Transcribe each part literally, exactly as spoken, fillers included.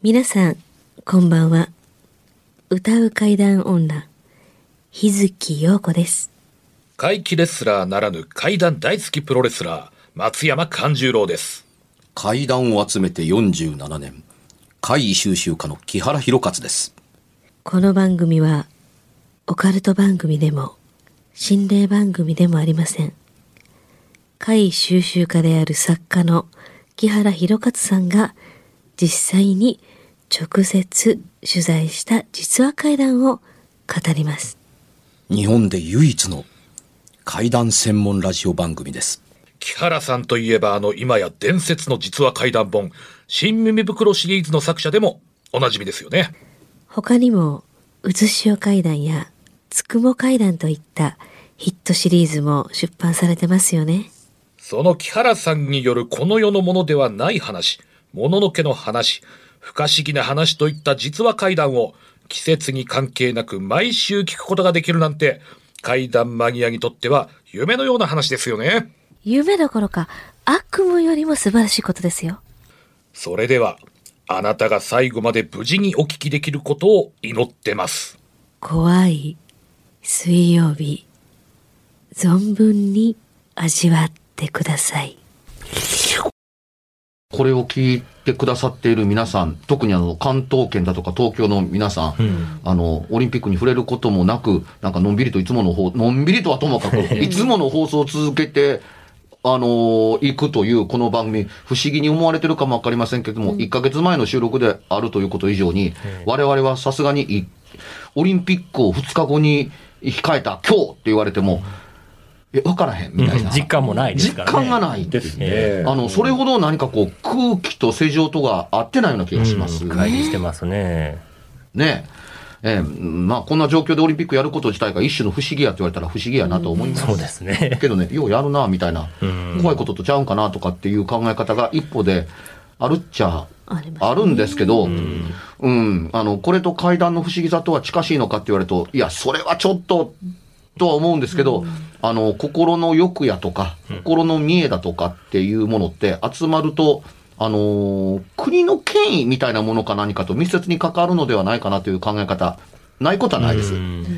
皆さんこんばんは。歌う怪談女日月陽子です。 怪奇レスラーならぬ怪談大好きプロレスラー松山勘十郎です。 怪談を集めてよんじゅうななねん、怪異収集家の木原博勝です。 この番組はオカルト番組でも心霊番組でもありません。怪異収集家である作家の木原博勝さんが実際に直接取材した実話怪談を語ります。 日本で唯一の怪談専門ラジオ番組です。 木原さんといえばあの今や伝説の実話怪談本新耳袋シリーズの作者でもおなじみですよね。 他にもうずしお怪談やつくも怪談といったヒットシリーズも出版されてますよね。 その木原さんによるこの世のものではない話、もののけの話、不可思議な話といった実話怪談を季節に関係なく毎週聞くことができるなんて怪談マニアにとっては夢のような話ですよね。 夢どころか悪夢よりも素晴らしいことですよ。 それではあなたが最後まで無事にお聞きできることを祈ってます。 怖い水曜日、存分に味わってください。 これを聞いてくださっている皆さん、特にあの関東圏だとか東京の皆さん、うん、あのオリンピックに触れることもなく、なんかのんびりといつもの方のんびりとはともかくいつもの放送を続けてあのー、行くというこの番組、不思議に思われてるかもわかりませんけども、うん、いっかげつまえの収録であるということ以上に、うん、我々はさすがにオリンピックをふつかごに控えた今日って言われても、え分からへんみたいな、 うん、実感もないですからね。 実感がないですね。あのそれほど何かこう空気と世情とが合ってないような気がします。 うん、乖離してますね。 ねえ、えー、まあこんな状況でオリンピックやること自体が一種の不思議やって言われたら不思議やなと思います。 うん、そうですね。 けどね、ようやるなみたいな、うん、怖いこととちゃうんかなとかっていう考え方が一歩であるっちゃあるんですけど、うん、うん、あのこれと怪談の不思議さとは近しいのかって言われると、いやそれはちょっととは思うんですけど、うん、あの心の欲やとか、うん、心の見栄だとかっていうものって集まると、あのー、国の権威みたいなものか何かと密接に関わるのではないかなという考え方、ないことはないです。うん、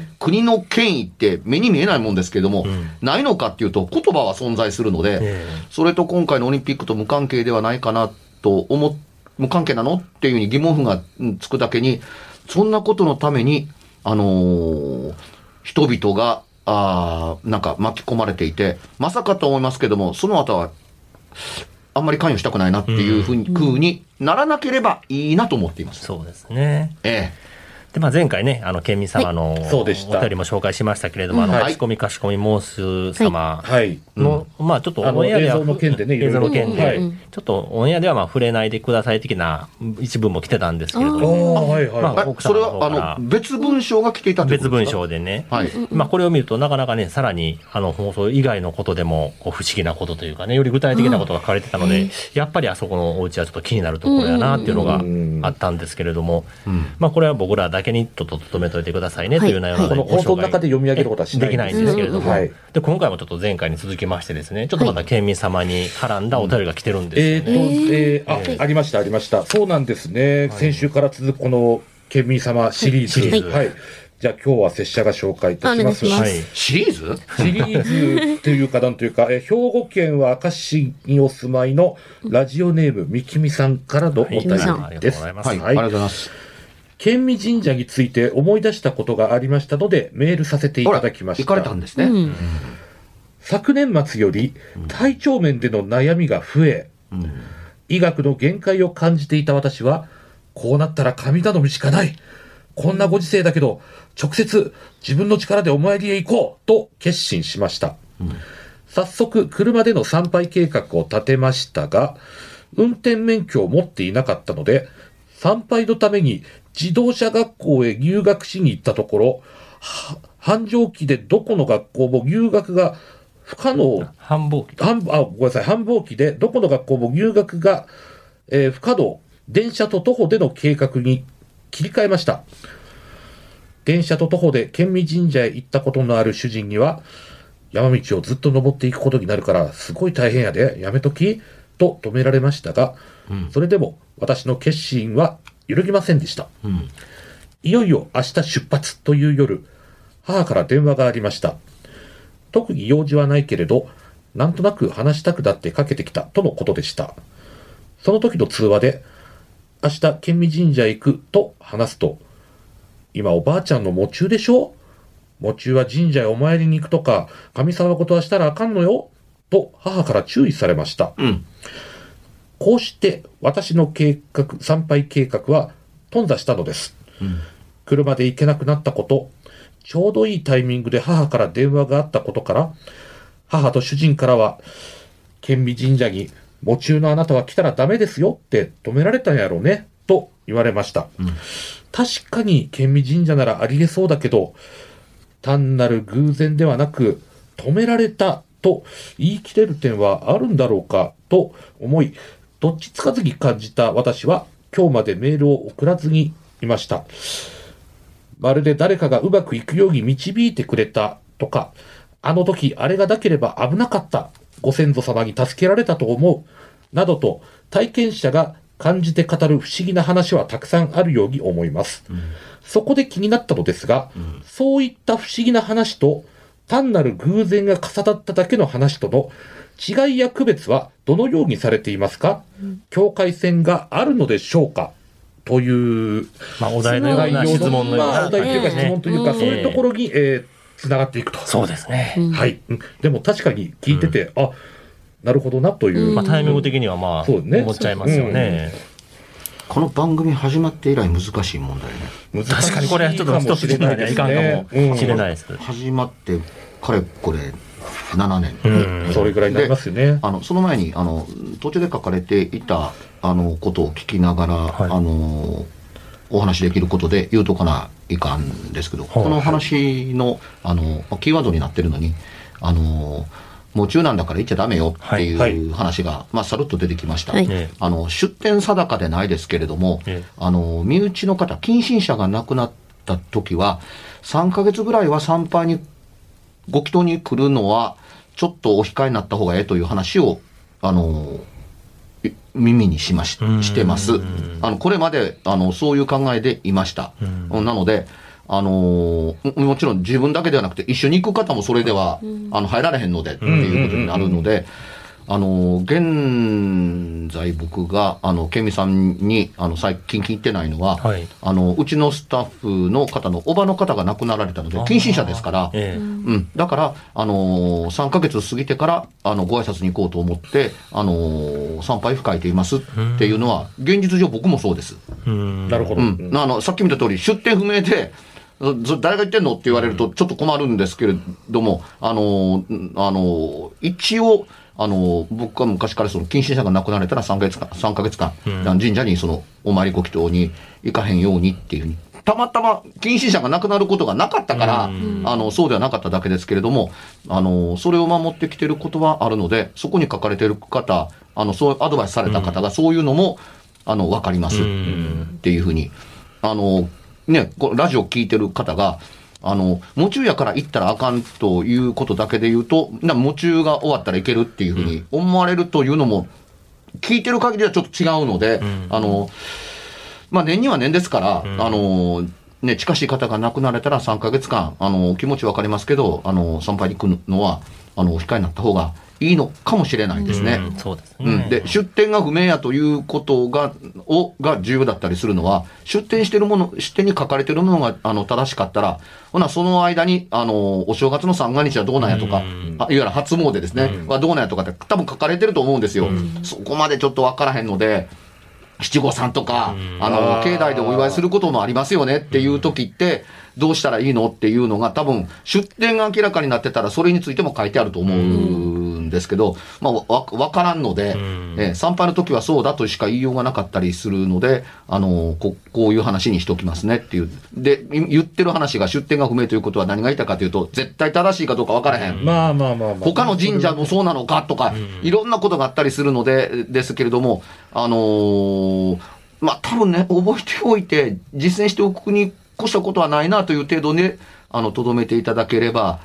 国の権威って目に見えないもんですけども、うん、ないのかっていうと言葉は存在するので、うん、それと今回のオリンピックと無関係ではないかなと思っ無関係なのっていうふうに疑問符がつくだけに、そんなことのためにあのー、人々があなんか巻き込まれていて、まさかと思いますけども、その後はあんまり関与したくないなっていうふうに、うん、風にならなければいいなと思っています。 そうですね。 ええ。 でまあ、前回ね、あの県民様の、はい、 そうでしたお便りも紹介しましたけれども、うん、あのかしこみかしこみモース様の、はいうん、まあちょっとオンエアでは映像の件でね、映像の件で、はい、ちょっとオンエアではまあ触れないでください的な一文も来てたんですけれども、 はいはい、まあ、それはあの別文章が来ていたということですか？ 別文章でね、 はい、 まあこれを見るとなかなかね、さらにあの放送以外のことでもこう不思議なことというかね、より具体的なことが書かれてたので、やっぱりあそこのお家はちょっと気になるところやなっていうのがあったんですけれども、うん、まあこれは僕らだけにちょっと留めといてくださいねという内容なので、 この放送の中で読み上げることはしないできないんですけれども、 はい、 で今回もちょっと前回に続きましてですね、ちょっとまた県民様に絡んだお便りが来てるんですよね。 えーとえー、あ、ありましたありました。そうなんですね、はい、先週から続くこの県民様シリーズ、はいはい、じゃあ今日は拙者が紹介いたします。 はい、シリーズシリーズというかなんというか、え兵庫県は明石市にお住まいのラジオネームみきみさんからのお便りです。 はい、ありがとうございます。 はい、ありがとうございます。 県民神社について思い出したことがありましたのでメールさせていただきました。 行かれたんですね。うん、 昨年末より体調面での悩みが増え、うん、医学の限界を感じていた私は、こうなったら神頼みしかない、こんなご時世だけど直接自分の力でお参りへ行こうと決心しました。うん、早速車での参拝計画を立てましたが、運転免許を持っていなかったので参拝のために自動車学校へ入学しに行ったところ、繁盛期でどこの学校も入学が不可能、 繁忙期、 繁あごめんなさい繁忙期でどこの学校も入学が、えー、不可能、電車と徒歩での計画に切り替えました。電車と徒歩で県民神社へ行ったことのある主人には、山道をずっと登っていくことになるからすごい大変やで、やめときと止められましたが、うん、それでも私の決心は揺るぎませんでした。 うん、 いよいよ明日出発という夜、母から電話がありました。特に用事はないけれど、なんとなく話したくなってかけてきたとのことでした。その時の通話で、明日県民神社へ行くと話すと、今おばあちゃんの喪中でしょ？喪中は神社へお参りに行くとか、神様事はしたらあかんのよと母から注意されました。 うん、 こうして私の計画、参拝計画は頓挫したのです。 うん、 車で行けなくなったこと、ちょうどいいタイミングで母から電話があったことから、母と主人からは、県民神社に喪中のあなたは来たらダメですよって止められたんやろうね、と言われました。 うん、 確かに県民神社ならありえそうだけど、単なる偶然ではなく、止められたと言い切れる点はあるんだろうかと思い、どっちつかずに感じた私は、今日までメールを送らずにいました。まるで誰かがうまくいくように導いてくれたとか、あの時あれがなければ危なかった、ご先祖様に助けられたと思う、などと体験者が感じて語る不思議な話はたくさんあるように思います。うん、そこで気になったのですが、うん、そういった不思議な話と単なる偶然が重なっただけの話との違いや区別はどのようにされていますか？うん、境界線があるのでしょうか？という、 まあ、お題のような質問のような、 まあ、お題というか質問というか、えー、そういうところに、えー、つながっていくと。 そうですね。 はい。でも確かに聞いてて、うん、あ、なるほどなという。 まあ、タイミング的にはまあ、そうね、思っちゃいますよね。 うん、この番組始まって以来難しい問題ね。 確かにこれはちょっと一つでないかんかもしれないです。 うん、始まってかれこれななねん、 うん、それぐらいになりますよね。 あのその前にあの途中で書かれていたあのことを聞きながら、はい、あのお話できることで言うとかないかんですけど、はい、この話のあのキーワードになってるのに、あの喪中なんだから言っちゃダメよっていう話が、はい、まあ、さるっと出てきました。はい、あの出典定かでないですけれども、はい、あの身内の方、近親者が亡くなった時はさんかげつぐらいは参拝にご祈祷に来るのはちょっとお控えになった方がええという話をあの耳にしまし、してます。あのこれまであのそういう考えでいました。なのであのもちろん自分だけではなくて一緒に行く方もそれではあの入られへんのでっていうことになるので、あの現在僕があの県民さんにあの最近聞いてないのは、はい、あのうちのスタッフの方のおばの方が亡くなられたので近親者ですから、ええ、うん、だからあのさんかげつ過ぎてからあのご挨拶に行こうと思ってあの参拝控えていますっていうのは現実上僕もそうです。 なるほど、 うん、あのさっき見た通り出典不明で誰が言ってんのって言われるとちょっと困るんですけれども、あのあの一応あの僕は昔からその近親者が亡くなられたらさんかげつかん、さんかげつかん、うん、神社にそのお参りご祈祷に行かへんようにっていうふうに、たまたま近親者が亡くなることがなかったから、うん、あのそうではなかっただけですけれども、あのそれを守ってきてることはあるので、そこに書かれている方、あのそうアドバイスされた方がそういうのも、うん、あの分かりますっていうふうに、あのね、こラジオ聞いてる方があの喪中やから行ったらあかんということだけで言うと、な喪中が終わったらいけるっていうふうに思われるというのも聞いてる限りはちょっと違うので、うん、あのまあ、年には年ですから、うん、あのね、近しい方が亡くなられたらさんかげつかんあの気持ち分かりますけど、あの参拝に行くのはあのお控えになった方がいいのかもしれないですね。 うん、そうですね。 うん、で出典が不明やということがをが重要だったりするのは、出典しているもの、出典に書かれているものがあの正しかったら、ほなその間にあのお正月の三が日はどうなんやとか、うん、いわゆる初詣ですね、うん、はどうなんやとかって多分書かれてると思うんですよ。うん、そこまでちょっと分からへんので、七五三とか、うん、あの境内でお祝いすることもありますよねっていう時ってどうしたらいいのっていうのが、多分出典が明らかになってたらそれについても書いてあると思うんですけど、まあ、わ分からんので、うん、え参拝の時はそうだとしか言いようがなかったりするので、あの こ, こういう話にしておきますねっていう。で言ってる話が出典が不明ということは何が言いたいかというと、絶対正しいかどうか分からへん、 まあまあまあまあ、 他の神社もそうなのかとか、うん、いろんなことがあったりするのでですけれども、あのー、まあ多分ね、覚えておいて実践しておくに越したことはないなという程度で、あの、留めていただければ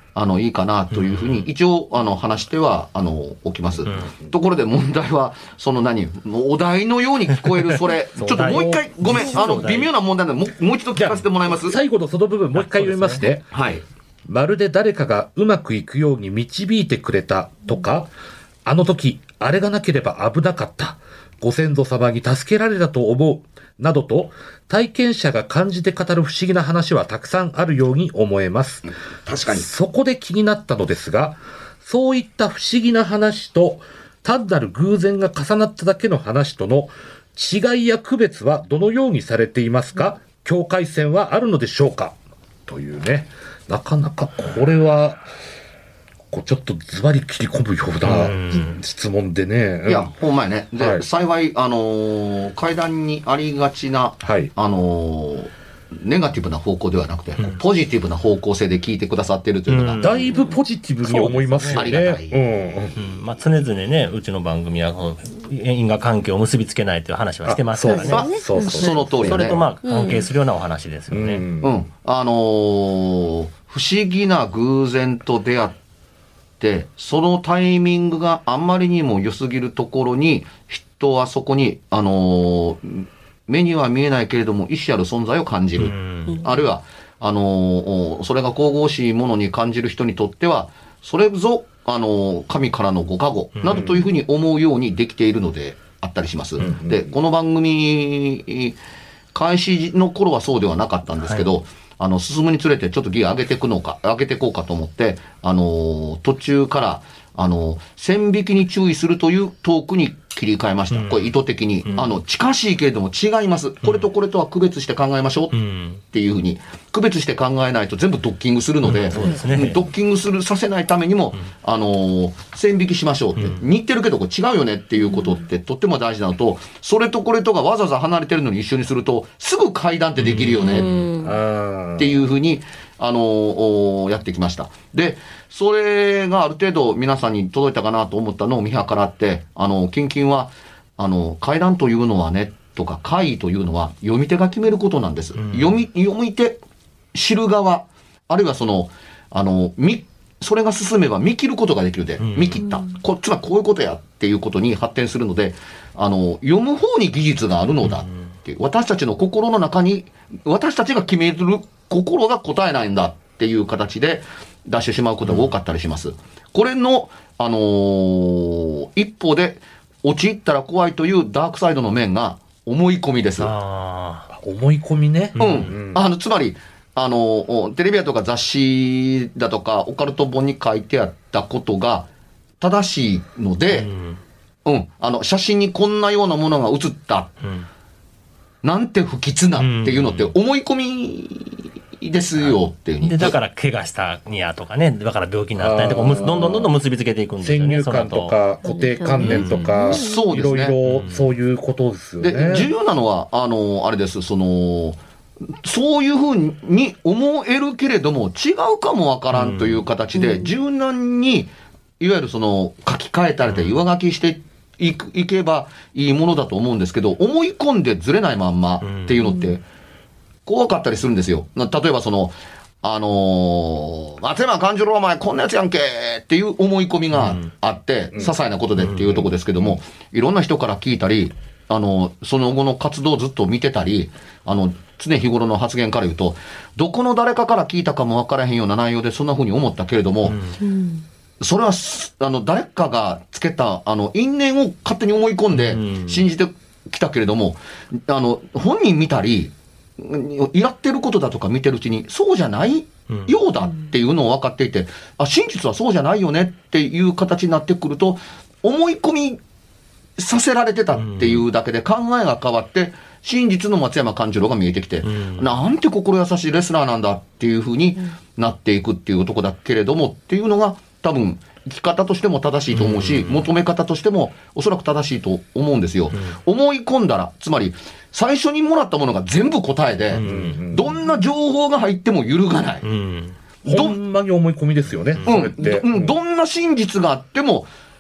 あのいいかなというふうに一応あの話してはあのおきます、うん、ところで問題はその何お題のように聞こえるそれちょっともう一回ごめんあの微妙な問題なのでもうもう一度聞かせてもらいます。 最後のその部分もう一回読みまして、 はい、 まるで誰かがうまくいくように導いてくれたとか、あの時あれがなければ危なかった、ご先祖様に助けられたと思うなどと体験者が感じて語る不思議な話はたくさんあるように思えます。 確かに。 そこで気になったのですが、そういった不思議な話と単なる偶然が重なっただけの話との違いや区別はどのようにされていますか？境界線はあるのでしょうか？というね、なかなかこれはこうちょっとズバリ切り込むような質問でね。 いや、ほんまやね。で、はい、幸い、あのー、階段にありがちな、はい、あのー、ネガティブな方向ではなくて、うん、ポジティブな方向性で聞いてくださっているというのが、うん、 だいぶポジティブに思いますよね。ありがたい。 うんうん、まあ、常々ね、うちの番組は因果関係を結びつけないという話はしてますからね。 そうそうそう、その通りだね。 それとまあ関係するようなお話ですよね。うん。 うん、あのー、不思議な偶然と出会ってでそのタイミングがあんまりにも良すぎるところに人はそこに、あのー、目には見えないけれども意志ある存在を感じる、あるいはあのー、それが神々しいものに感じる人にとってはそれぞ、あのー、神からのご加護などというふうに思うようにできているのであったりします。でこの番組開始の頃はそうではなかったんですけど、はい、あの進むにつれてちょっとギア上げていくのか上げていこうかと思って、あのー、途中からあの線引きに注意するというトークに切り替えました。これ意図的に、うん、あの近しいけれども違います。これとこれとは区別して考えましょうっていうふうに区別して考えないと全部ドッキングするので、うん、そうですね、ドッキングするさせないためにも、うん、あのー、線引きしましょうって、うん、似てるけどこれ違うよねっていうことってとっても大事なのと、それとこれとがわざわざ離れてるのに一緒にするとすぐ階段ってできるよねっていうふうにあのー、やってきました。で、それがある程度皆さんに届いたかなと思ったのを見計らって、あの、キンキンは、あの、階段というのはね、とか、怪異というのは読み手が決めることなんです。うん、読み、読み手、知る側、あるいはその、あの、み、それが進めば見切ることができるで、うん、見切った。こっちはこういうことやっていうことに発展するので、あの、読む方に技術があるのだっていう、私たちの心の中に、私たちが決める心が答えないんだっていう形で出してしまうことが多かったりします。うん、これの、あのー、一方で陥ったら怖いというダークサイドの面が思い込みです。 あ、思い込みね。 うん。うん、あのつまりあのテレビやとか雑誌だとかオカルト本に書いてあったことが正しいので、うん、うん、あの写真にこんなようなものが写った。うん、なんて不吉なっていうのって思い込みですよっていう、 でだから怪我したにやとかね、だから病気になったりとかどんどんどんどん結びつけていくんですよね。 先入観とか固定観念とか、うん、そうですね、いろいろそういうことですよね。 で重要なのはあのあれです、そのそういうふうに思えるけれども違うかもわからんという形で、うん、柔軟にいわゆるその書き換えたりで上書きしていく、いけばいいものだと思うんですけど、思い込んでずれないまんまっていうのって怖かったりするんですよ。例えばそのあのー、松山勘十郎お前こんなやつやんけっていう思い込みがあって、うん、些細なことでっていうとこですけども、いろんな人から聞いたり、あのその後の活動をずっと見てたり、あの常日頃の発言から言うと、どこの誰かから聞いたかも分からへんような内容でそんな風に思ったけれども、うん、それはあの誰かがつけたあの因縁を勝手に思い込んで信じてきたけれども、うん、あの本人見たりやってることだとか見てるうちにそうじゃないようだっていうのを分かっていて、あ、真実はそうじゃないよねっていう形になってくると、思い込みさせられてたっていうだけで考えが変わって真実の松山勘十郎が見えてきて、なんて心優しいレスラーなんだっていう風になっていくっていうとこだけれどもっていうのが多分生き方としても正しいと思うし、求め方としてもおそらく正しいと思うんですよ。思い込んだら、つまり最初にもらったものが全部答えで、どんな情報が入っても揺るがない。 ほんまに思い込みですよね、それって。 うん、どんな真実があっても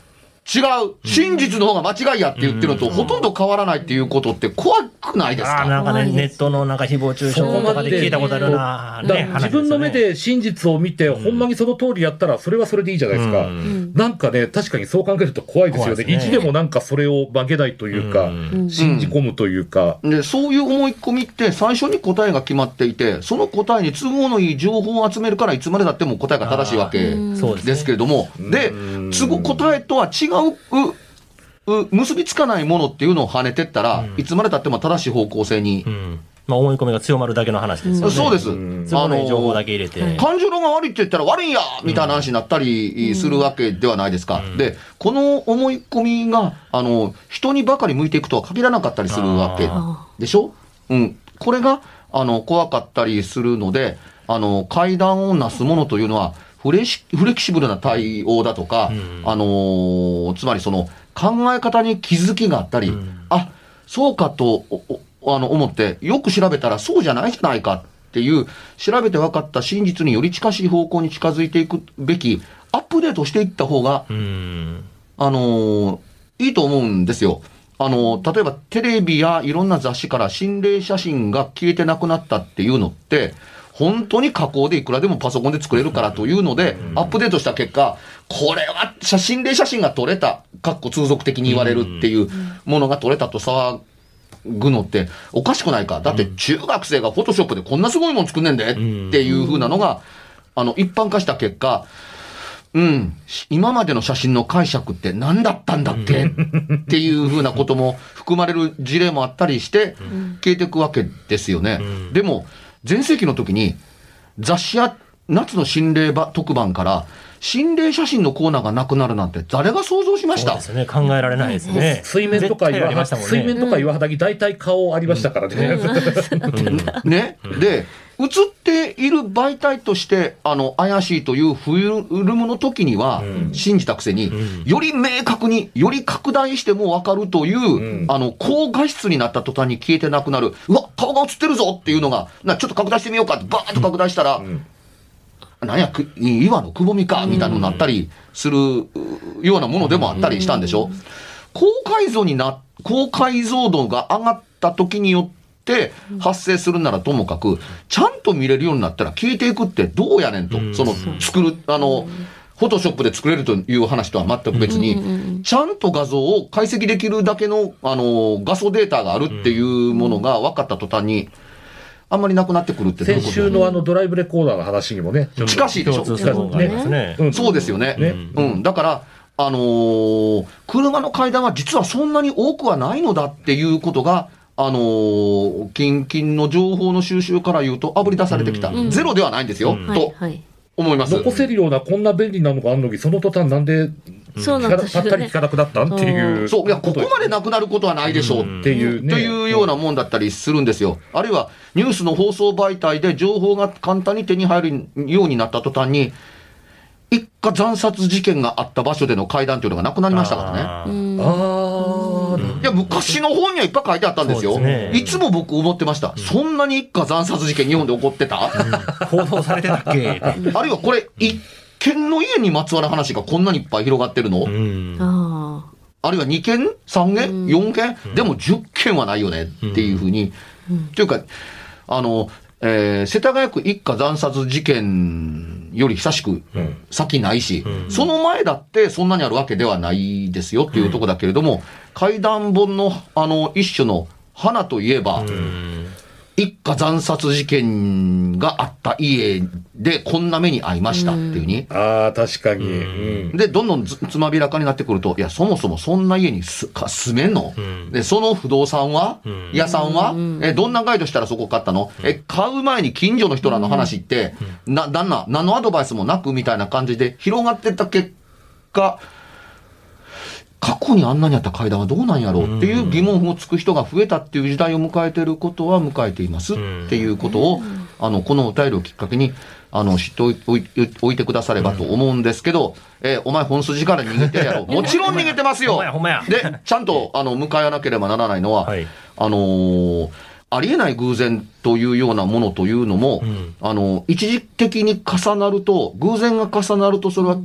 違う、真実の方が間違いやって言ってるのとほとんど変わらないっていうことって怖くないですか？ あーなんかね、ネットのなんか誹謗中傷とかで聞いたことあるな、 だね、 自分の目で真実を見て、 うんほんまにその通りやったら、それはそれでいいじゃないですか。 うんなんかね、確かにそう考えると怖いですよね。 怖いですね意地でもなんかそれを曲げないというか、 うん信じ込むというか。 で、そういう思い込みって最初に答えが決まっていて、その答えに都合のいい情報を集めるからいつまでたっても答えが正しいわけそうですねですけれども、で、都合答えとは違うう結びつかないものっていうのを跳ねてったら、いつまでたっても正しい方向性に、 うんまあ、思い込みが強まるだけの話ですよね。 そうです。 都合のいい情報だけ入れて。 感情が悪いって言ったら悪いんやみたいな話になったりするわけではないですか。 うんで、この思い込みが、あの、人にばかり向いていくとは限らなかったりするわけでしょ？うん。これが、あの、怖かったりするので、あの、階段をなすものというのは、フレシフレキシブルな対応だとか、 うんあのーつまりその、考え方に気づきがあったり、 うんあ、そうかと、おおあの、思って、よく調べたらそうじゃないじゃないかっていう、調べて分かった真実により近しい方向に近づいていくべき、アップデートしていった方が、 うんあのーいいと思うんですよ。あのー例えばテレビやいろんな雑誌から心霊写真が消えてなくなったっていうのって、本当に加工でいくらでもパソコンで作れるからというので、アップデートした結果、これは写真霊写真が撮れた、かっこ通俗的に言われるっていうものが撮れたと騒ぐのっておかしくないか。だって中学生がフォトショップでこんなすごいもん作んねんでっていう風なのが、あの、一般化した結果、うん、今までの写真の解釈って何だったんだっけっていう風なことも含まれる事例もあったりして消えていくわけですよね。でも前世紀の時に雑誌や夏の心霊ば特番から心霊写真のコーナーがなくなるなんて誰が想像しました？ そうですね。考えられないですね。 水面とか絶対ありましたもんね。 水面とか岩肌に大体顔ありましたからね。 ね。で、映っている媒体として、あの、怪しいというフィルムの時には、信じたくせに、 んより明確に、より拡大してもわかるという、 んあの、高画質になった途端に消えてなくなる、うわ、顔が映ってるぞっていうのが、なちょっと拡大してみようかって、バーッと拡大したら、 んなんや、く岩のくぼみか、みたいなのになったりするようなものでもあったりしたんでしょ？高解像にな、高解像度が上がった時によって発生するならともかく、ちゃんと見れるようになったら消えていくってどうやねんと。 うんその、作る、あの、フォトショップで作れるという話とは全く別に、ちゃんと画像を解析できるだけの、あの、画素データがあるっていうものが分かった途端に、あんまりなくなってくるってどういう先こと週のあのドライブレコーダーの話にもね、ちょっと近しいでしょ共通するものがありますね。 うんそうですよね。 ねうん。だから、あのー車の階段は実はそんなに多くはないのだっていうことが、あのー、近々の情報の収集から言うと、あぶり出されてきた。 うんゼロではないんですよ、 うんとはい思います。 残せるようなこんな便利なのがあるのに、その途端なんで、 そうなんですよねぱったり聞かなくなったんっていう。 そう、いや、ここまでなくなることはないでしょう。 うんっていうね。 というようなもんだったりするんですよ。あるいはニュースの放送媒体で情報が簡単に手に入るようになった途端に、一家惨殺事件があった場所での会談というのがなくなりましたからね。 あーうんああ、 いや、昔の本にはいっぱい書いてあったんですよ。 そうですねいつも僕思ってました。そんなに一家惨殺事件日本で起こってた、 報道されてたっけ？ あるいはこれ、一軒の家にまつわる話がこんなにいっぱい広がってるの、 うんああるいはにけん ?さん 件、 うんよん 件、でもじゅっけんはないよねっていうふうに。というか、あの、えー世田谷区一家惨殺事件より久しく先ないし、 うんその前だってそんなにあるわけではないですよっていうところだけれども、怪談本のあの一種の花といえば、 うん一家惨殺事件があった家でこんな目に遭いましたっていうに、 ああ、確かに。 うんうんで、どんどんつつまびらかになってくると、いや、そもそもそんな家にすか住めんの、 うんで、その不動産は、 うん屋さんは、 うんえ、どんなガイドしたらそこ買ったの、え、買う前に近所の人らの話って、な、旦那、何のアドバイスもなくみたいな感じで広がってった結果、過去にあんなにあった階段はどうなんやろうっていう疑問をつく人が増えたっていう時代を迎えていることは迎えていますっていうことを、あの、このお便りをきっかけに、あの、知っておいおいおいてくださればと思うんですけど、えーお前本筋から逃げてるやろ。もちろん逃げてますよ。 ほんまやほんまやで、ちゃんと、あの、向かい合わなければならないのは、 はいあのーありえない偶然というようなものというのも、 うんあの、一時的に重なると、偶然が重なるとそれは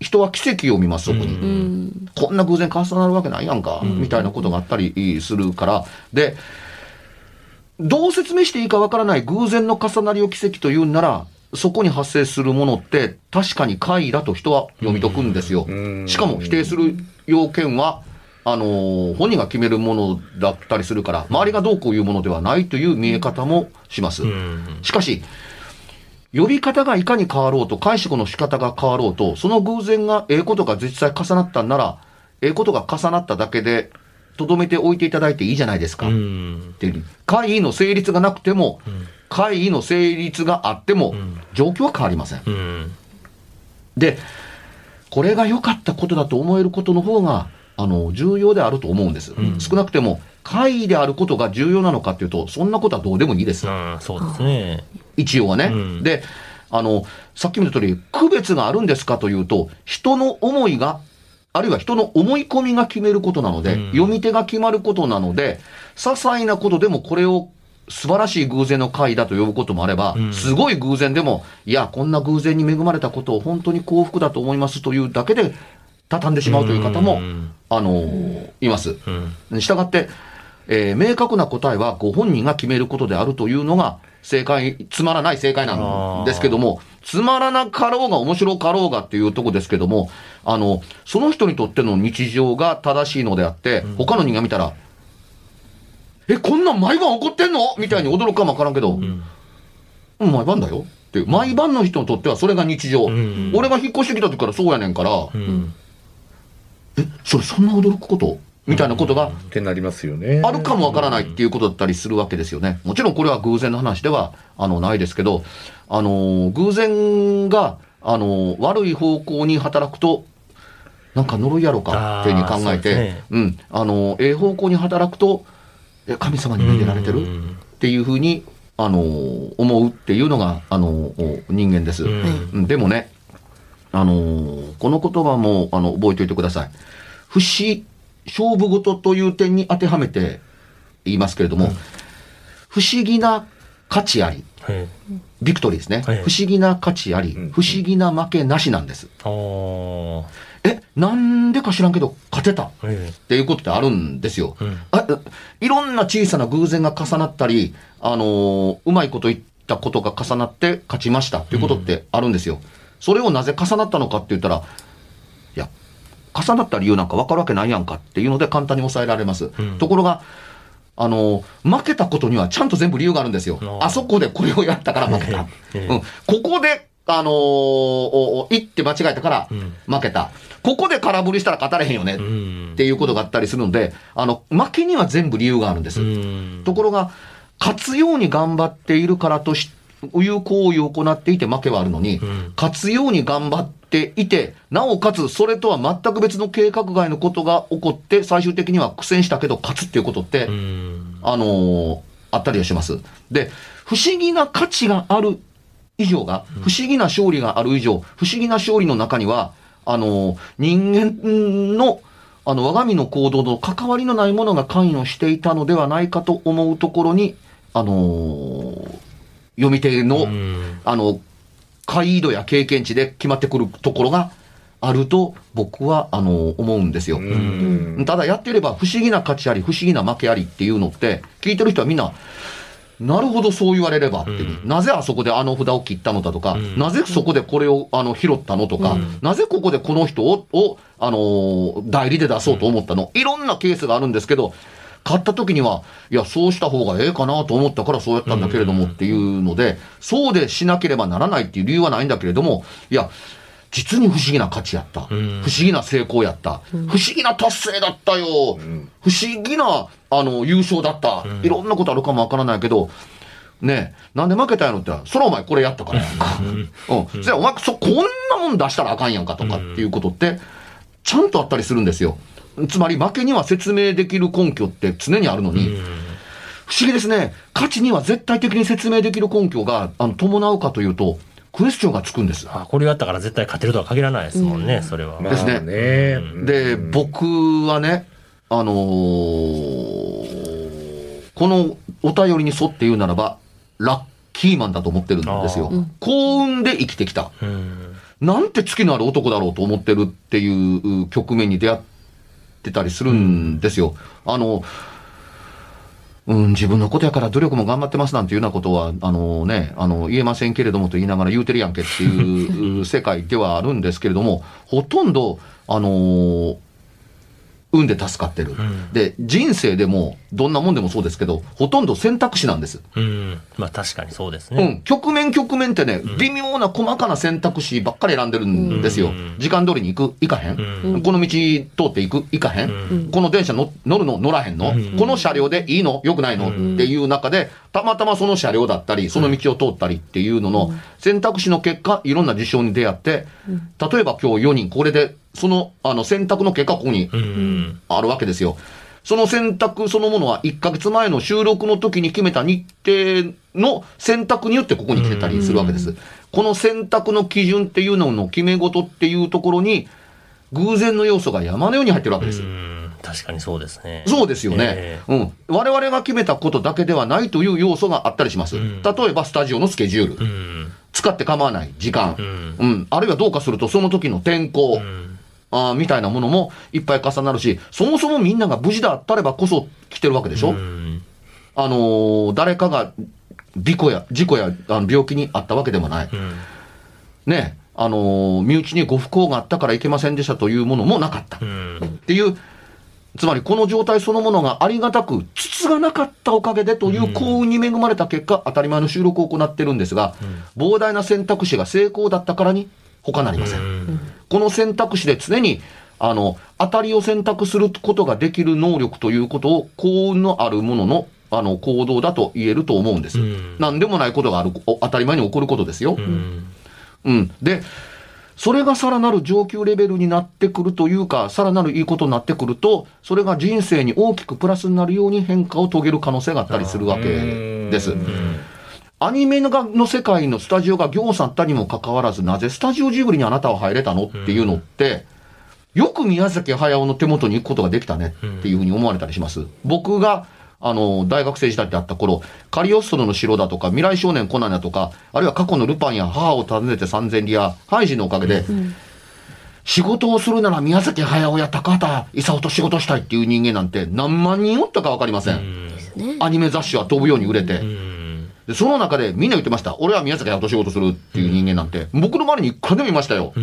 人は奇跡を見ます、そこに。 うん、 こんな偶然重なるわけないやんか、 うん、 みたいなことがあったりするから。で、どう説明していいかわからない偶然の重なりを奇跡というんなら、そこに発生するものって確かに怪異だと人は読み解くんですよ。しかも否定する要件は、あのー、本人が決めるものだったりするから、周りがどうこういうものではないという見え方もします。しかし、呼び方がいかに変わろうと、解釈の仕方が変わろうと、その偶然がええことが実際重なったんなら、ええことが重なっただけで、とどめておいていただいていいじゃないですか。っていう。怪異の成立がなくても、怪異の成立があっても、状況は変わりません。で、これが良かったことだと思えることの方が、あの、重要であると思うんです。うん、少なくても、怪異であることが重要なのかというと、そんなことはどうでもいいです。 うん、そうですね。 一応はね。うん、で、あの、さっきも言った通り、区別があるんですかというと、人の思いが、あるいは人の思い込みが決めることなので、うん、読み手が決まることなので、些細なことでもこれを素晴らしい偶然の怪異だと呼ぶこともあれば、うん、すごい偶然でも、いや、こんな偶然に恵まれたことを本当に幸福だと思いますというだけで、畳んでしまうという方も、あのー、います。したがって、えー、明確な答えはご本人が決めることであるというのが正解、つまらない正解なんですけども、つまらなかろうが面白かろうがっていうとこですけども、あの、その人にとっての日常が正しいのであって、他の人が見たら、え、こんなん毎晩起こってんのみたいに驚くかもわからんけど、うん、毎晩だよっていう。毎晩の人にとってはそれが日常。うん、俺が引っ越してきた時からそうやねんから、うんえ、それそんな驚くことみたいなことがってなりますよね。 あるかもわからないっていうことだったりするわけですよね。もちろんこれは偶然の話ではあのないですけど、あの偶然があの悪い方向に働くとなんか呪いやろかっていうふうに考えて、ね、うんあのええ方向に働くと神様にめでられてるっていうふうにあの思うっていうのがあの人間です。うん、でもね。あのー、この言葉もあの覚えておいてください。不思勝負事という点に当てはめて言いますけれども、うん、不思議な価値あり、はい、ビクトリーですね、はい、不思議な価値あり、うん、不思議な負けなしなんです。うん、え、なんでか知らんけど勝てた、はい、っていうことってあるんですよ、うん、あ。いろんな小さな偶然が重なったり、あのー、うまいこと言ったことが重なって勝ちましたっていうことってあるんですよ。うん、それをなぜ重なったのかって言ったら、いや、重なった理由なんか分かるわけないやんかっていうので簡単に抑えられます。うん、ところが、あの、負けたことにはちゃんと全部理由があるんですよ。あそこでこれをやったから負けた。うん、ここで、あのー、行って間違えたから負けた。うん、ここで空振りしたら勝たれへんよねっていうことがあったりするので、あの、負けには全部理由があるんです。うん、ところが、勝つように頑張っているからとして、いう行為を行っていて負けはあるのに、うん、勝つように頑張っていて、なおかつそれとは全く別の計画外のことが起こって、最終的には苦戦したけど勝つっていうことって、うん、あのー、あったりはします。で、不思議な価値がある以上が、不思議な勝利がある以上、不思議な勝利の中には、あのー、人間のあの我が身の行動の関わりのないものが関与していたのではないかと思うところに、あのー読み手の、あの、怪異度や経験値で決まってくるところがあると僕は、あの、思うんですよ。ただやっていれば不思議な価値あり、不思議な負けありっていうのって、聞いてる人はみんな、なるほどそう言われればって、うん、なぜあそこであの札を切ったのだとか、うん、なぜそこでこれをあの拾ったのとか、うん、なぜここでこの人を、をあのー、代理で出そうと思ったの、うん、いろんなケースがあるんですけど、買った時には、いや、そうした方がええかなと思ったからそうやったんだけれどもっていうので、そうでしなければならないっていう理由はないんだけれども、いや、実に不思議な価値やった。不思議な成功やった。不思議な達成だったよ。不思議な、あの、優勝だった。いろんなことあるかもわからないけど、ねえ、なんで負けたんやろって言ったら、そらお前これやったからやんか。うん。じゃあお前そ、こんなもん出したらあかんやんかとかっていうことって、ちゃんとあったりするんですよ。つまり負けには説明できる根拠って常にあるのに、不思議ですね。勝ちには絶対的に説明できる根拠があの伴うかというと、クエスチョンがつくんです。 あ、これやったから絶対勝てるとは限らないですもんね、うん、それは。 ですね。まあね、で、僕はね、あのー、このお便りに沿って言うならば、ラッキーマンだと思ってるんですよ。幸運で生きてきた。 なんて月のある男だろうと思ってるっていう局面に出会ってたりするんですよ。うん、あの、うん、自分のことやから努力も頑張ってますなんていうようなことは、あのね、あの、言えませんけれどもと言いながら言うてるやんけっていう世界ではあるんですけれども、ほとんど、あのー、運で助かってる、うん、で人生でもどんなもんでもそうですけどほとんど選択肢なんです、 うん、まあ確かにそうですね、 うん、局面局面ってね、うん、微妙な細かな選択肢ばっかり選んでるんですよ、うん、時間通りに行く行かへん、うん、この道通っていく行かへん、うん、この電車の乗るの乗らへんの、うん、この車両でいいのよくないの、うん、っていう中でたまたまその車両だったりその道を通ったりっていうのの選択肢の結果いろんな事象に出会って、例えば今日よにんこれでその、あの選択の結果ここにあるわけですよ。その選択そのものはいっかげつまえの収録の時に決めた日程の選択によってここに来てたりするわけです。この選択の基準っていうのの決め事っていうところに偶然の要素が山のように入ってるわけです。 確かにそうですね。 そうですよね、えーうん。我々が決めたことだけではないという要素があったりします。うん、例えばスタジオのスケジュール、うん、使って構わない時間、うんうん、あるいはどうかするとその時の天候、うんあみたいなものもいっぱい重なるし、そもそもみんなが無事だったればこそ来てるわけでしょ。うんあのー、誰かが事故や事故やあの病気にあったわけでもない、うん、ねあのー、身内にご不幸があったからいけませんでしたというものもなかった、うん、っていう、つまりこの状態そのものがありがたく筒がなかったおかげでという幸運に恵まれた結果、当たり前の収録を行ってるんですが、うん、膨大な選択肢が成功だったからに他なりません、うん、この選択肢で常にあの当たりを選択することができる能力ということを幸運のあるもののあの行動だと言えると思うんです、うん、何でもないことがある当たり前に起こることですよ、うんうん、でそれがさらなる上級レベルになってくるというかさらなるいいことになってくるとそれが人生に大きくプラスになるように変化を遂げる可能性があったりするわけです。アニメの世界のスタジオがぎょうさんあったにもかかわらずなぜスタジオジブリにあなたは入れたのっていうのって、うん、よく宮崎駿の手元に行くことができたねっていうふうに思われたりします、うん、僕があの大学生時代であった頃カリオストロの城だとか未来少年コナンだとかあるいは過去のルパンや母を訪ねて三千里やハイジのおかげで、うん、仕事をするなら宮崎駿や高畑勲と仕事したいっていう人間なんて何万人おったか分かりません、うん、アニメ雑誌は飛ぶように売れて、うんでその中でみんな言ってました。俺は宮崎駿と仕事するっていう人間なんて、うん、僕の周りにいくらでもいましたよ、うん、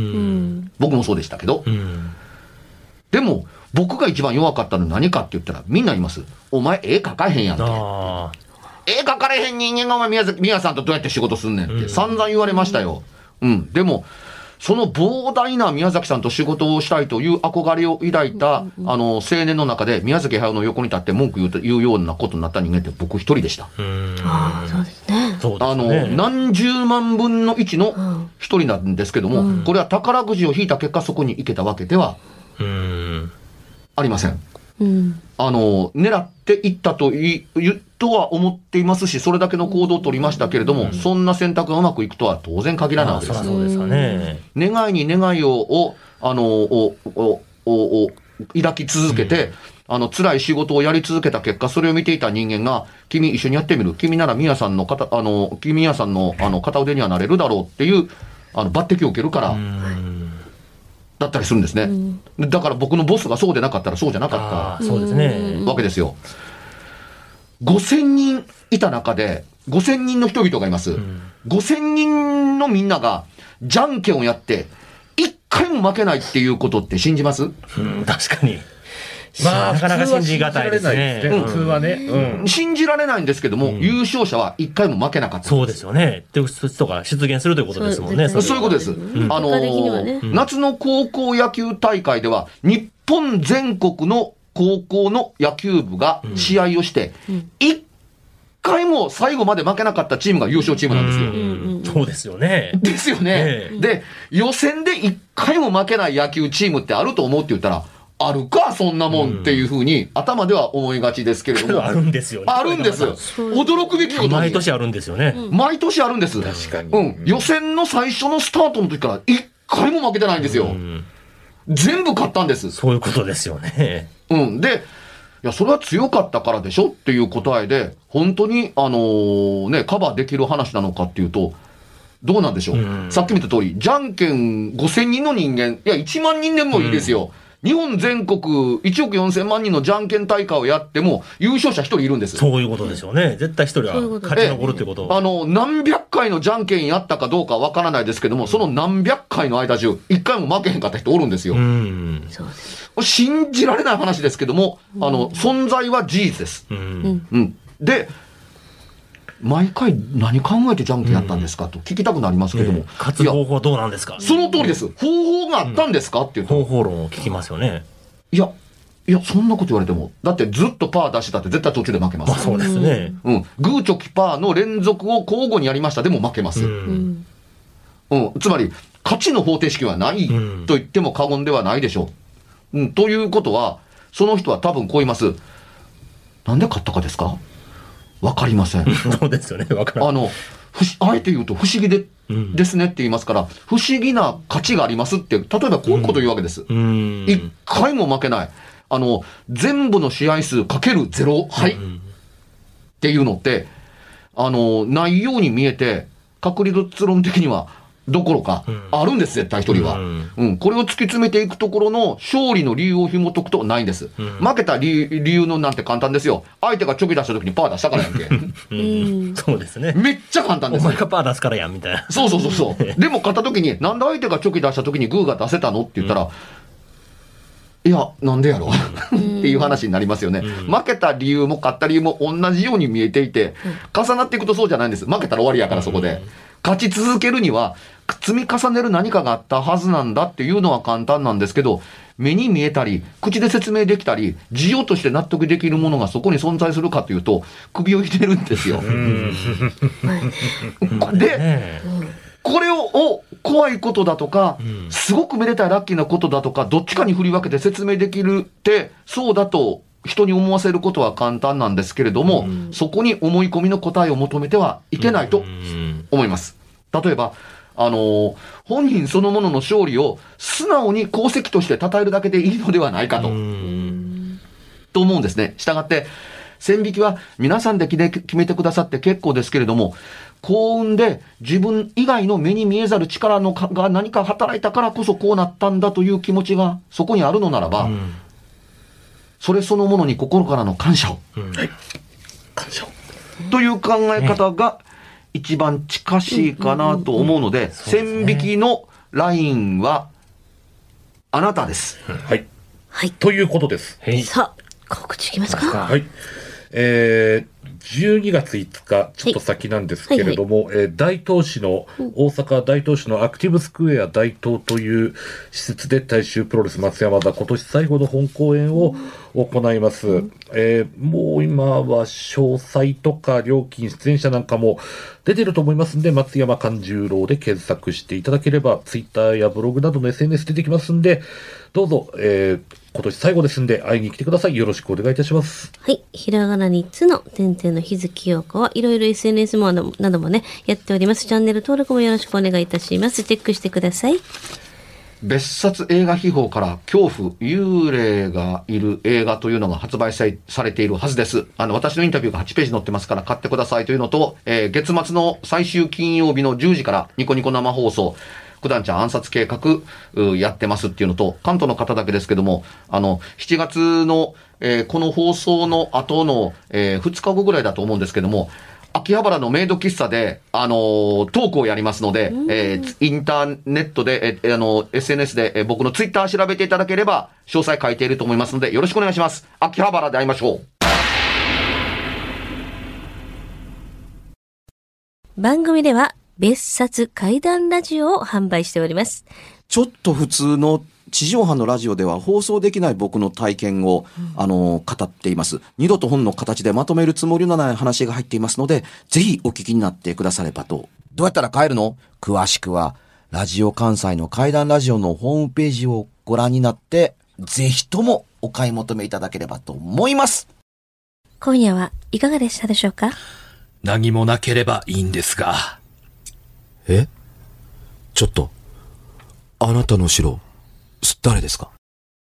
僕もそうでしたけど、うん、でも僕が一番弱かったのは何かって言ったらみんな言います。お前絵描かへんやんって絵描かれへん人間がお前宮崎宮さんとどうやって仕事すんねんって、うん、散々言われましたよ、うん、でもその膨大な宮崎さんと仕事をしたいという憧れを抱いた、うんうん、あの青年の中で宮崎駿の横に立って文句言うというようなことになった人間って僕一人でした。 うーんあそうですね。 あの何十万分のいちの一人なんですけども、うん、これは宝くじを引いた結果そこに行けたわけではありません。うん、あの狙っていったといとは思っていますしそれだけの行動を取りましたけれども、うん、そんな選択がうまくいくとは当然限らないわけです。 そうですかね。 願いに願いををあのををを抱き続けて、うん、あの辛い仕事をやり続けた結果それを見ていた人間が君一緒にやってみる君なら宮さんの片あの君宮さんのあの片腕にはなれるだろうっていうあの抜擢を受けるから。うんだったりするんですね、うん、だから僕のボスがそうでなかったらそうじゃなかったそうですねわけですよ。ごせんにんいた中でごせんにんの人々がいます、うん、ごせんにんのみんながじゃんけんをやっていっかいも負けないっていうことって信じます？うん、 確かにまあ、 なかなか信じがたいですね。 普通はね、 うん、信じられないんですけども、うん、優勝者はいっかいも負けなかった。 そうですよね。って人が出現するということですもんね。 そういうことです。うん、あのーね、夏の高校野球大会では日本全国の高校の野球部が試合をして、うん、いっかいも最後まで負けなかったチームが優勝チームなんですよ。 うん、そうですよね。 ですよね。えー、で予選でいっかいも負けない野球チームってあると思うって言ったら。あるかそんなもんっていうふうに、うん、頭では思いがちですけれどもあるんですよね。 あるんです。驚くべきことに毎年あるんですよね、 うん、毎年あるんです。 確かに、 うん、予選の最初のスタートの時からいっかいも負けてないんですよ、うん、全部勝ったんです。 そういうことですよね、 うん、でいやそれは強かったからでしょっていう答えで本当にあのー、ねカバーできる話なのかっていうとどうなんでしょう。 うん、 さっき見た通り、じゃんけんごせんにんの人間、いや、いちまんにんでもいいですよ。うん、日本全国いちおくよんせんまん人のじゃんけん大会をやっても、優勝者ひとりいるんです。 そういうことでしょうね。絶対ひとりは勝ち残るってこと。 あの、何百回のじゃんけんやったかどうかわからないですけども、その何百回の間中、一回も負けへんかった人おるんですよ。うん、信じられない話ですけども、あの、存在は事実です。うん。うん、で、毎回何考えてじゃんけんやったんですか、うん、と聞きたくなりますけども、えー、 勝つ方法はどうなんですか。 その通りです。方法があったんですか、うん、っていうと方法論を聞きますよね。 いやいやそんなこと言われても、だってずっとパー出してたって絶対途中で負けます。 まあ、そうですね、 うん、グーチョキパーの連続を交互にやりましたでも負けます、うんうん、つまり勝ちの方程式はないと言っても過言ではないでしょう、うん、ということはその人は多分こう言います。なんで勝ったかですか。わかりません。 そうですよね。わからない。 あの、あえて言うと不思議で、うん、ですねって言いますから、不思議な価値がありますって、例えばこういうこと言うわけです。うん、一回も負けない。あの、全部の試合数かけるゼロ、はい、うん。っていうのって、あの、ないように見えて、確率論的には、どころか、あるんです、絶対一人は、うんうん。これを突き詰めていくところの勝利の理由を紐解くとないんです。うん、負けた 理, 理由のなんて簡単ですよ。相手がチョキ出した時にパー出したからやんけ。 うん、そうですね。 めっちゃ簡単です。 お前がパー出すからやんみたいな。 そうそうそうそう。でも勝った時に、なんで相手がチョキ出した時にグーが出せたのって言ったら、うんいや、なんでやろっていう話になりますよね、うん。負けた理由も勝った理由も同じように見えていて、重なっていくとそうじゃないんです。負けたら終わりやからそこで。勝ち続けるには、積み重ねる何かがあったはずなんだっていうのは簡単なんですけど、目に見えたり、口で説明できたり、事情として納得できるものがそこに存在するかというと、首をひねるんですよ。で、これを、を怖いことだとか、うん、すごくめでたいラッキーなことだとか、どっちかに振り分けて説明できるって、そうだと人に思わせることは簡単なんですけれども、うん、そこに思い込みの答えを求めてはいけないと思います。例えば、あのー、本人そのものの勝利を素直に功績として称えるだけでいいのではないかと、と思うんですね。したがって、線引きは皆さんで決めてくださって結構ですけれども、幸運で自分以外の目に見えざる力のかが何か働いたからこそこうなったんだという気持ちがそこにあるのならば、うん、それそのものに心からの感謝を、うん、はい、感謝をという考え方が一番近しいかなと思うので、線引きのラインはあなたです。 はい、はい、ということです。 さあ告知いきますか。 はい、えーじゅうにがついつか、ちょっと先なんですけれども、はいはいはい、えー、大東市の、大阪大東市のアクティブスクエア大東という施設で大衆プロレス松山座今年最後の本公演を行います。うん、えー、もう今は詳細とか料金、出演者なんかも出てると思いますんで、松山勘十郎で検索していただければ、ツイッターやブログなどの エスエヌエス 出てきますんで、どうぞ、えー、今年最後ですんで会いに来てください。よろしくお願いいたします。 はい。ひらがなみっつの点々の日月陽子はいろいろ エスエヌエス もなどもね、やっております。チャンネル登録もよろしくお願いいたします。チェックしてください。 別冊映画秘宝から恐怖、幽霊がいる映画というのが発売されているはずです。あの、私のインタビューがはちページ載ってますから買ってくださいというのと、えー、月末の最終金曜日のじゅうじからニコニコ生放送、九段ちゃん暗殺計画やってますっていうのと、関東の方だけですけども、あの、しちがつの、えー、この放送の後の、えー、ふつかごぐらいだと思うんですけども、秋葉原のメイド喫茶で、あのー、トークをやりますので、えー、インターネットで、えー、あの、エスエヌエス で、えー、僕のツイッター調べていただければ、詳細書いていると思いますので、よろしくお願いします。秋葉原で会いましょう。 番組では、別冊怪談ラジオを販売しております。 ちょっと普通の地上波のラジオでは放送できない僕の体験を、うん、あの語っています。二度と本の形でまとめるつもりのない話が入っていますので、ぜひお聞きになってくださればと。どうやったら帰るの？詳しくはラジオ関西の怪談ラジオのホームページをご覧になって、ぜひともお買い求めいただければと思います。 今夜はいかがでしたでしょうか？ 何もなければいいんですが。 え？ちょっと、あなたの城、誰ですか？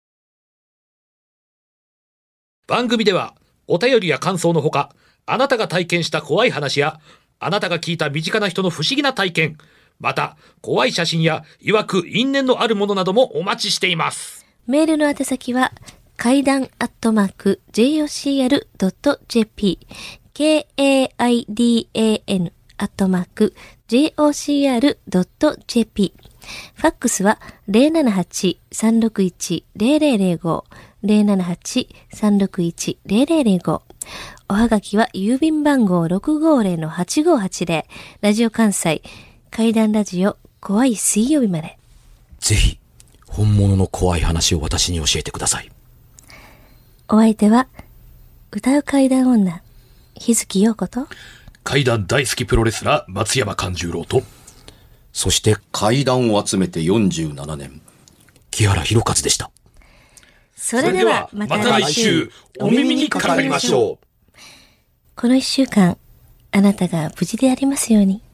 番組ではお便りや感想のほか、あなたが体験した怖い話やあなたが聞いた身近な人の不思議な体験、 また、怖い写真や曰く因縁のあるものなどもお待ちしています。 メールの宛先は、怪談アットマーク ジェイオーシーアールドットジェーピー、ケーエーアイディーエーエヌ アットマーク ジェイオーシーアールドットジェーピー。ファックスは ゼロななはち さんろくいち ゼロゼロゼロご、ゼロななはち さんろくいち ゼロゼロゼロご。おはがきは郵便番号 ろくごゼロのはちごはちゼロ、ラジオ関西、怪談ラジオ怖い水曜日まで。 ぜひ、本物の怖い話を私に教えてください。 お相手は、歌う怪談女、日月陽子と、 怪談大好きプロレスラー、松山勘十郎と、 そして怪談を集めてよんじゅうななねん、 木原博一でした。 それではまた来週お耳にかかりましょう。 この一週間、あなたが無事でありますように。